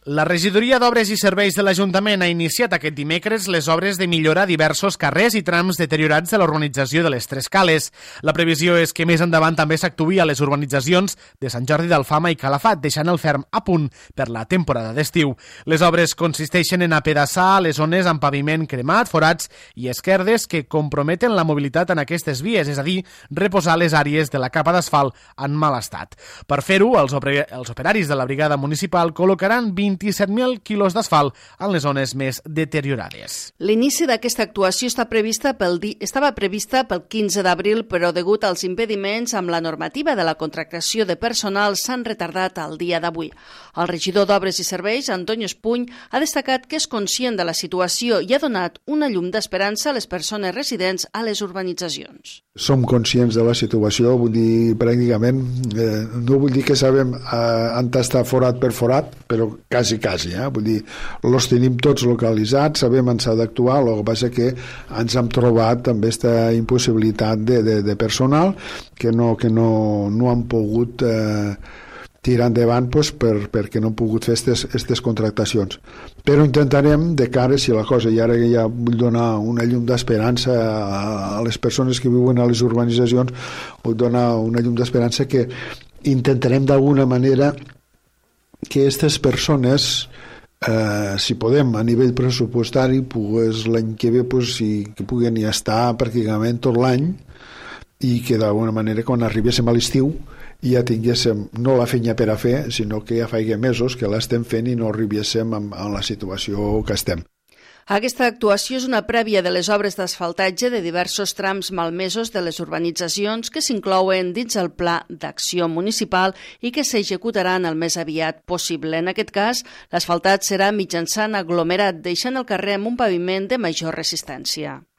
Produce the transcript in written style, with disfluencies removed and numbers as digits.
La regidoria d'Obres i Serveis de l'Ajuntament ha iniciat aquest dimecres les obres de millorar diversos carrers i trams deteriorats de la urbanització de les Tres Cales. La previsió és que més endavant també s'actuï a les urbanitzacions de Sant Jordi d'Alfama i Calafat, deixant el ferm a punt per la temporada d'estiu. Les obres consisteixen en apedaçar les zones amb paviment cremat, forats i esquerdes que comprometen la mobilitat en aquestes vies, és a dir, reposar les àrees de la capa d'asfalt en mal estat. Per fer-ho, els operaris de la brigada municipal col·locaran 27.000 quilos d'asfalt en les zones més deteriorades. L'inici d'aquesta actuació estava prevista pel 15 d'abril, però degut als impediments amb la normativa de la contractació de personal s'han retardat al dia d'avui. El regidor d'Obres i Serveis, Antonio Espuny, ha destacat que és conscient de la situació i ha donat una llum d'esperança a les persones residents a les urbanitzacions. Som conscients de la situació, vull dir, pràcticament, no vull dir que sabem on està forat per forat, però quasi, vull dir, els tenim tots localitzats, sabem on s'ha d'actuar, el que passa que ens hem trobat amb aquesta impossibilitat de personal que no han pogut tirar endavant perquè no han pogut fer aquestes contractacions. Però intentarem, de cara, si la cosa, i ara ja vull donar una llum d'esperança a les persones que viuen a les urbanitzacions, vull donar una llum d'esperança que intentarem d'alguna manera que aquestes persones, si podem a nivell pressupostari, l'any que ve que puguen estar pràcticament tot l'any i que d'alguna manera quan arribéssim a l'estiu ja tinguéssim no la feina per a fer, sinó que ja faig mesos que l'estem fent i no arribéssim en la situació que estem. Aquesta actuació és una prèvia de les obres d'asfaltatge de diversos trams malmesos de les urbanitzacions que s'inclouen dins el Pla d'Acció Municipal i que s'executaran el més aviat possible. En aquest cas, l'asfaltat serà mitjançant aglomerat, deixant el carrer amb un paviment de major resistència.